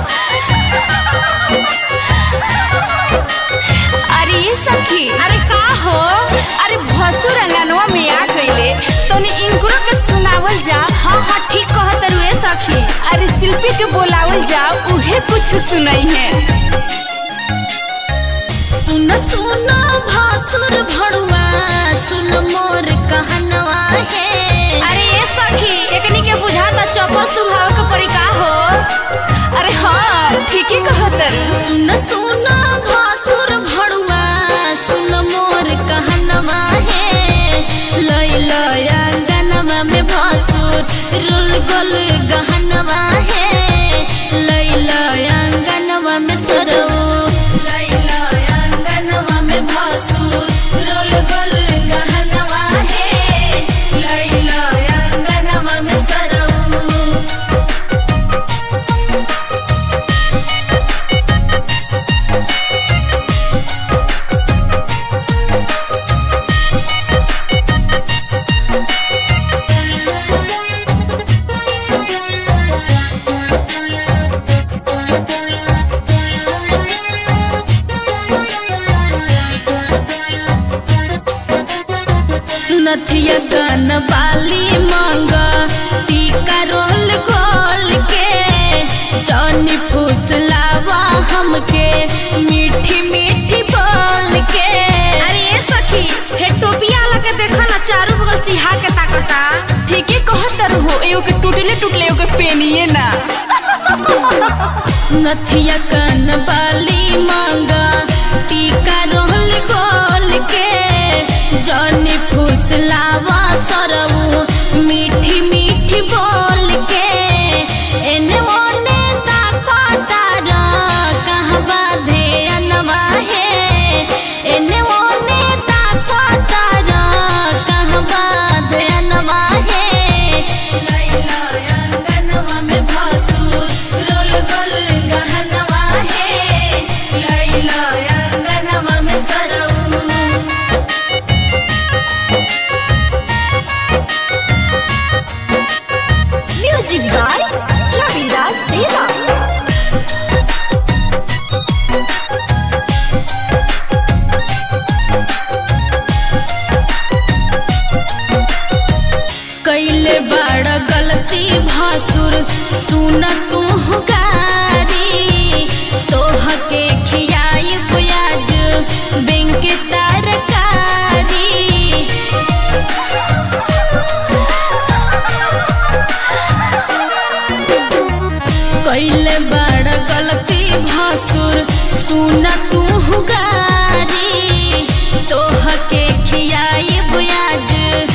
अरे ये सखी, अरे का हो? अरे भसुर अंगनवा में आ गईले, तोनी इनको के सुनावल जा। हाँ हाँ ठीक कहत रुए सखी। अरे शिल्पी के बोलावल जा, उहे कुछ सुनाई है। सुन सुन भासुर भड़ुआ, सुन मोर कहनवा है। अरे ये सखी, एकनी के बुझाता चप्पल सुंघावे के पड़ी का हो? अरे हाँ ठीक ही कहत। सुन सुन भासुर भड़ुआ, सुन मोर कहनवा है। लय लय अंगनवा में भासुर रुल गोल गहनवा है। लय लय अंगनवा में सरऊ, लय लय अंगनवा में भासुर रुल गोल गहनवा है। लय लय अंगनवा में सरऊ। नथिया कन बाली मांगा, टीका रोल खोल के। जौनी फुसलावा हमके मीठी मीठी बोल के। अरे ये सखी, हे टोपिया वाला के देखा ना, चारों बगल चिहा के ताकता। ठीक ही कहत रहो, एगो के टूटले टूटले, एगो के पेनिए ना। नथिया कन बाली मांगा, टीका रोल खोल के। जौनी फुसलावा सरऊ मीठी मीठी बोल के। एने ओने ताकतारा, कहवा ध्यानवा है। एने ओने ताकतारा, कहवा ध्यानवा है। लय लय अंगनवा में भासुर रोल गोल गहनवा है। लय लय अंगनवा में सरऊ। म्यूजिक बाय रविदास देवा। कैले बड़ गलती भासुर, सुन तू गारी। तोह के खियाई प्याज बैंक तरकारी। कैले बड़ गलती भासुर, सुन तू गारी। तोह के खियाई प्याज